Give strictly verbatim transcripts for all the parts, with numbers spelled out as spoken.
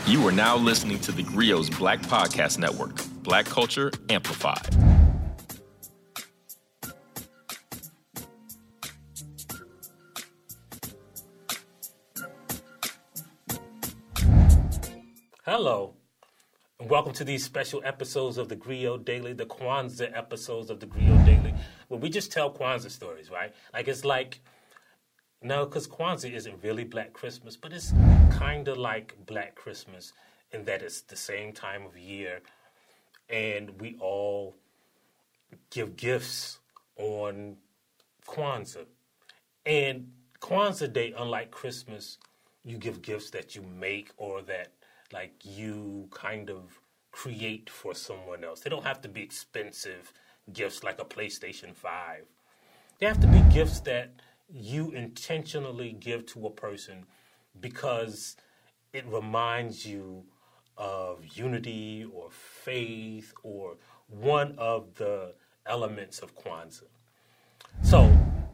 You are now listening to the Grio's Black Podcast Network, Black Culture Amplified. Hello, and welcome to these special episodes of the Grio Daily, the Kwanzaa episodes of the Grio Daily, where we just tell Kwanzaa stories, right? Like, it's like, no, because Kwanzaa isn't really Black Christmas, but it's kind of like Black Christmas in that it's the same time of year, and we all give gifts on Kwanzaa. And Kwanzaa Day, unlike Christmas, you give gifts that you make or that like you kind of create for someone else. They don't have to be expensive gifts like a PlayStation five. They have to be gifts that you intentionally give to a person because it reminds you of unity or faith or one of the elements of Kwanzaa. So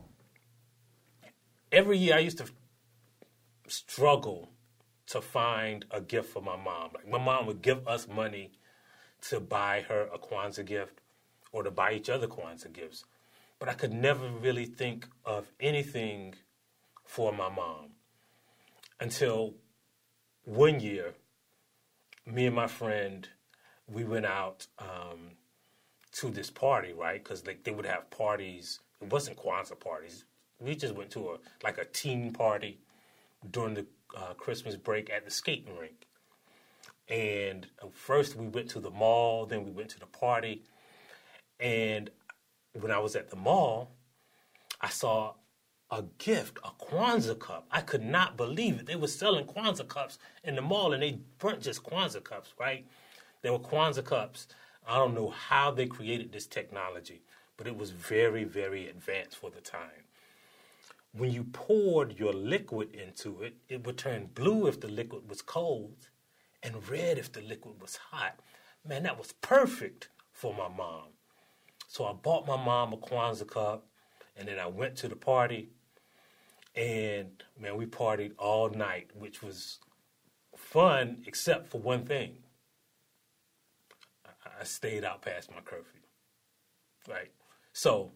every year I used to struggle to find a gift for my mom. Like, my mom would give us money to buy her a Kwanzaa gift or to buy each other Kwanzaa gifts. But I could never really think of anything for my mom until one year, me and my friend, we went out um, to this party, right? Because like, they would have parties. It wasn't Kwanzaa parties. We just went to a like a teen party during the Uh, Christmas break at the skating rink. And first we went to the mall, then we went to the party. And when I was at the mall, I saw a gift, a Kwanzaa cup. I could not believe it. They were selling Kwanzaa cups in the mall, and they weren't just Kwanzaa cups, right? They were Kwanzaa cups. I don't know how they created this technology, but it was very, very advanced for the time. When you poured your liquid into it, it would turn blue if the liquid was cold and red if the liquid was hot. Man, that was perfect for my mom. So I bought my mom a Kwanzaa cup, and then I went to the party, and, man, we partied all night, which was fun except for one thing. I, I stayed out past my curfew, right? So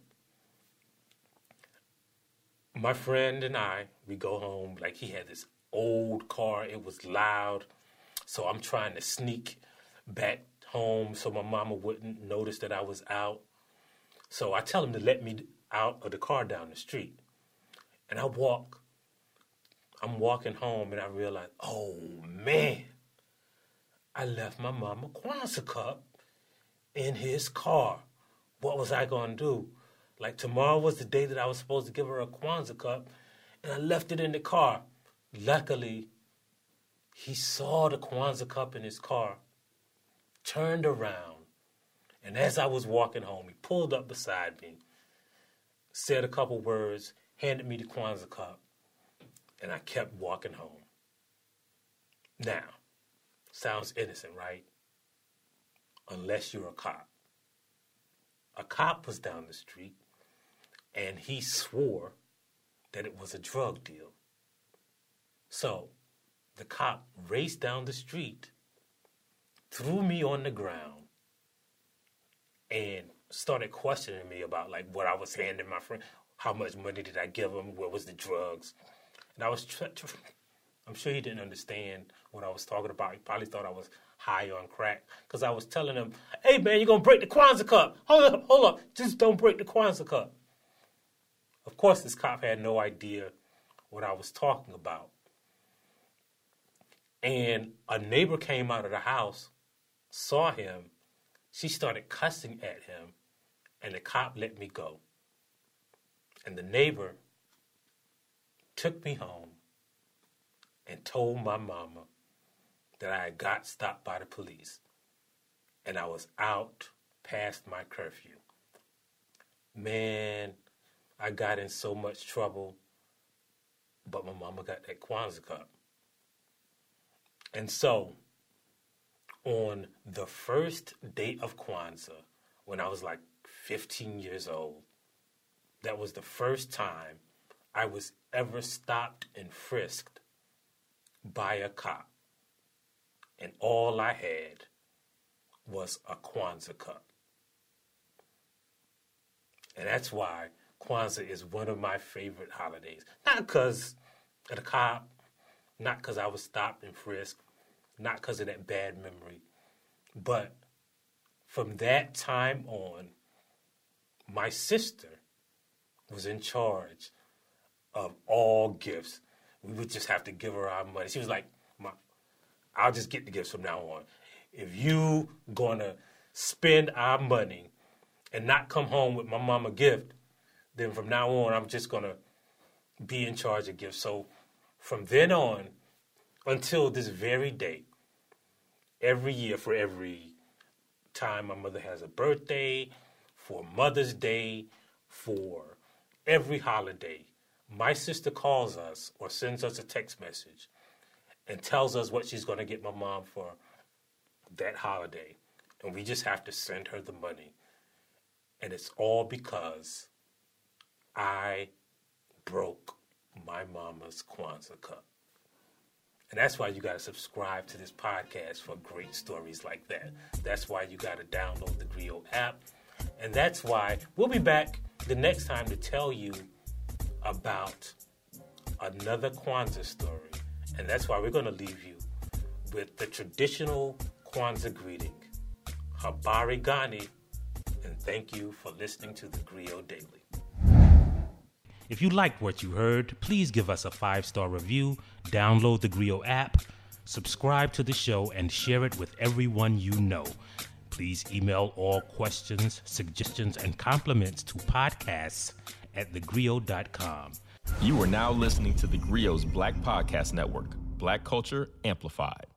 my friend and I, we go home. Like, he had this old car. It was loud. So I'm trying to sneak back home so my mama wouldn't notice that I was out. So I tell him to let me out of the car down the street. And I walk. I'm walking home, and I realize, oh, man, I left my mama Kwanzaa cup in his car. What was I going to do? Like, tomorrow was the day that I was supposed to give her a Kwanzaa cup, and I left it in the car. Luckily, he saw the Kwanzaa cup in his car, turned around, and as I was walking home, he pulled up beside me, said a couple words, handed me the Kwanzaa cup, and I kept walking home. Now, sounds innocent, right? Unless you're a cop. A cop was down the street, and he swore that it was a drug deal. So the cop raced down the street, threw me on the ground, and started questioning me about, like, what I was handing my friend, how much money did I give him, what was the drugs. And I was, tr- tr- I'm sure he didn't understand what I was talking about. He probably thought I was high on crack, because I was telling him, hey, man, you're going to break the Kwanzaa cup. Hold up, hold up. Just don't break the Kwanzaa cup. Of course, this cop had no idea what I was talking about. And a neighbor came out of the house, saw him. She started cussing at him, and the cop let me go. And the neighbor took me home and told my mama that I had got stopped by the police, and I was out past my curfew. Man, I got in so much trouble, but my mama got that Kwanzaa cup. And so, on the first day of Kwanzaa, when I was like fifteen years old, that was the first time I was ever stopped and frisked by a cop. and all I had was a Kwanzaa cup. And that's why Kwanzaa is one of my favorite holidays. Not because of the cop, not because I was stopped and frisked, not because of that bad memory, but from that time on, my sister was in charge of all gifts. We would just have to give her our money. She was like, I'll just get the gifts from now on. If you gonna spend our money and not come home with my mama gift, then from now on, I'm just gonna be in charge of gifts. So from then on until this very date, every year for every time my mother has a birthday, for Mother's Day, for every holiday, my sister calls us or sends us a text message and tells us what she's going to get my mom for that holiday. And we just have to send her the money. And it's all because I broke my mama's Kwanzaa cup. And that's why you got to subscribe to this podcast for great stories like that. That's why you got to download the Griot app. And that's why we'll be back the next time to tell you about another Kwanzaa story. And that's why we're going to leave you with the traditional Kwanzaa greeting. Habari Gani, and thank you for listening to the Griot Daily. If you liked what you heard, please give us a five-star review, download the Griot app, subscribe to the show, and share it with everyone you know. Please email all questions, suggestions, and compliments to podcasts at the griot dot com. You are now listening to the Griot's Black Podcast Network, Black Culture Amplified.